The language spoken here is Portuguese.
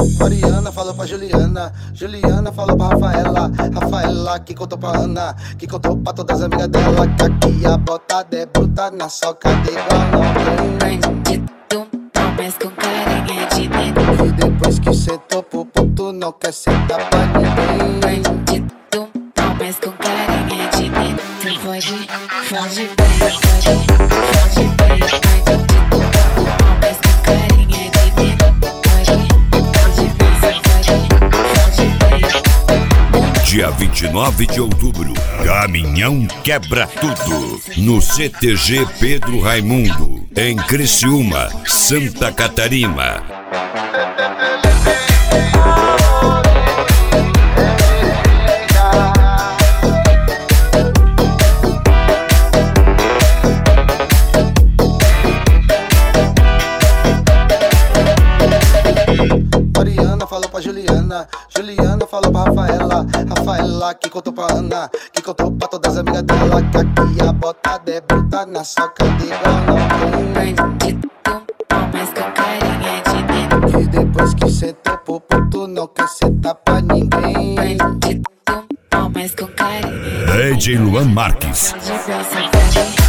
Mariana falou pra Juliana, Juliana falou pra Rafaela, Rafaela que contou pra Ana, que contou pra todas as amigas dela, que aqui a botada é bruta na soca de igual não tem. Bandido, mas com carinha de dentro. E depois que sentou pro puto não quer sentar pra ninguém. Bandido, mas com carinha de dentro. Foge bem, foge bem. Bandido, mas com carinha de dentro. Foge bem. Dia 29 de outubro, Caminhão Quebra Tudo, no CTG Pedro Raimundo, em Criciúma, Santa Catarina. Mariana falou pra Juliana, Juliana falou pra Rafaela, Rafaela que contou pra Ana, que contou pra todas as amigas dela, que aqui a botada é bruta na soca de igual não tem. Bandido, mas com carinha de dentro. E depois que sentou pro puto não quer sentar pra ninguém. Bandido, mas com carinha. DJ Luan Marques. Foge bem,